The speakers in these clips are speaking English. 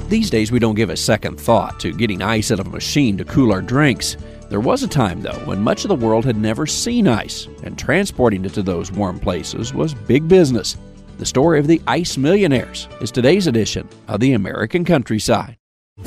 These days, we don't give a second thought to getting ice out of a machine to cool our drinks. There was a time, though, when much of the world had never seen ice, and transporting it to those warm places was big business. The story of the ice millionaires is today's edition of the American Countryside.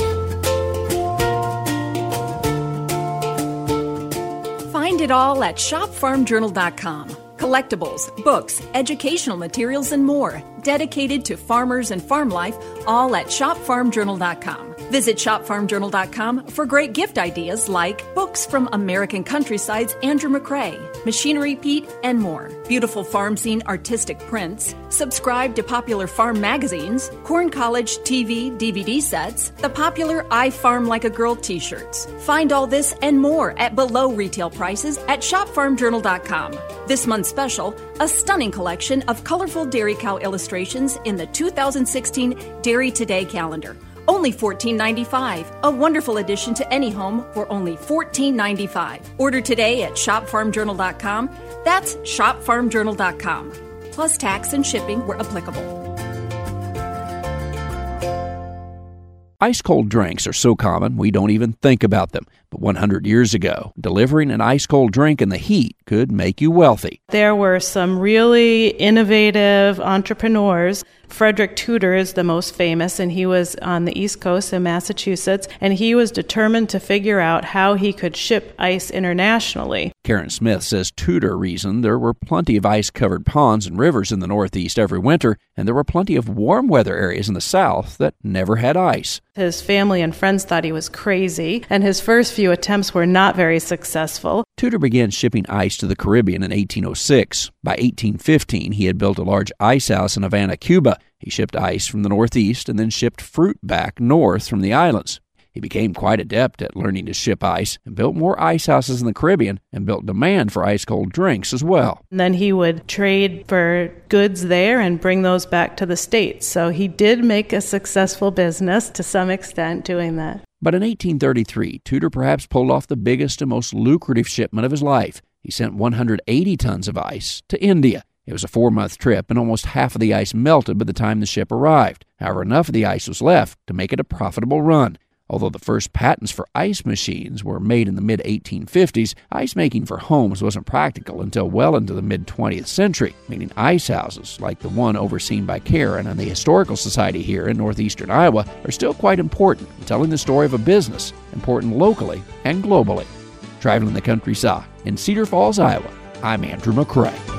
Find it all at shopfarmjournal.com. Collectibles, books, educational materials, and more, dedicated to farmers and farm life, all at shopfarmjournal.com. Visit shopfarmjournal.com for great gift ideas like books from American Countryside's Andrew McCrae, Machinery Pete, and more. Beautiful farm scene artistic prints. Subscribe to popular farm magazines, Corn College TV DVD sets, the popular I Farm Like a Girl t-shirts. Find all this and more at below retail prices at shopfarmjournal.com. This month's special, a stunning collection of colorful dairy cow illustrations in the 2016 Dairy Today calendar. Only $14.95. A wonderful addition to any home for only $14.95. Order today at shopfarmjournal.com. That's shopfarmjournal.com. Plus tax and shipping where applicable. Ice-cold drinks are so common we don't even think about them. But 100 years ago, delivering an ice-cold drink in the heat could make you wealthy. There were some really innovative entrepreneurs. Frederick Tudor is the most famous, and he was on the East Coast in Massachusetts, and he was determined to figure out how he could ship ice internationally. Karen Smith says Tudor reasoned there were plenty of ice-covered ponds and rivers in the Northeast every winter, and there were plenty of warm weather areas in the South that never had ice. His family and friends thought he was crazy, and his first few attempts were not very successful. Tudor began shipping ice to the Caribbean in 1806. By 1815, he had built a large ice house in Havana, Cuba. He shipped ice from the Northeast and then shipped fruit back north from the islands. He became quite adept at learning to ship ice and built more ice houses in the Caribbean and built demand for ice-cold drinks as well. And then he would trade for goods there and bring those back to the States. So he did make a successful business to some extent doing that. But in 1833, Tudor perhaps pulled off the biggest and most lucrative shipment of his life. He sent 180 tons of ice to India. It was a 4-month trip, and almost half of the ice melted by the time the ship arrived. However, enough of the ice was left to make it a profitable run. Although the first patents for ice machines were made in the mid-1850s, ice making for homes wasn't practical until well into the mid-20th century, meaning ice houses, like the one overseen by Karen and the Historical Society here in northeastern Iowa, are still quite important in telling the story of a business, important locally and globally. Traveling the Countryside in Cedar Falls, Iowa, I'm Andrew McCrae.